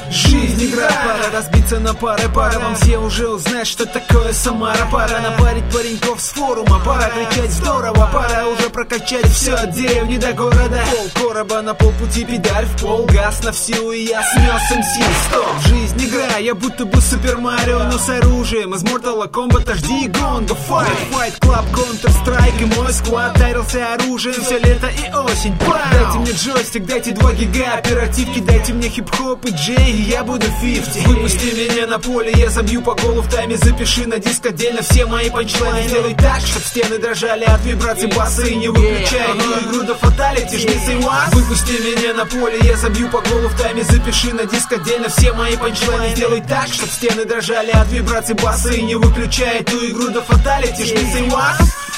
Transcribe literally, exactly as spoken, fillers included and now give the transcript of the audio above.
Жизнь игра, пора разбиться на пары. Пора вам все уже узнать, что такое Самара. Пора напарить пареньков с форума. Пора кричать здорово, пора уже прокачать все от деревни до города. Пол короба на полпути, педаль в пол, газ на всю, и я снес эм си. Стоп, жизнь игра, я будто бы Супер Марио, но с оружием из Mortal Kombat эйч ди и Гонго. Fight, Fight Club, Counter-Strike и мой сквад тарился оружием все лето и осень. Пау! Дайте мне джойстик, дайте два гига оперативки, дайте мне хип-хоп и джей, и я буду пятьдесят. Выпусти меня на поле, я забью по голу в тайме, запиши на диск отдельно все мои панчлайны. Сделай так, чтоб стены дрожали от вибраций баса, и не выключай эту игру до фаталити, жми say what. Выпусти меня на поле, я забью по голу в тайме, запиши на диск отдельно все мои панчлайны. Сделай так, чтоб стены дрожали от вибраций баса, и не выключай эту игру до фаталити, жми say what.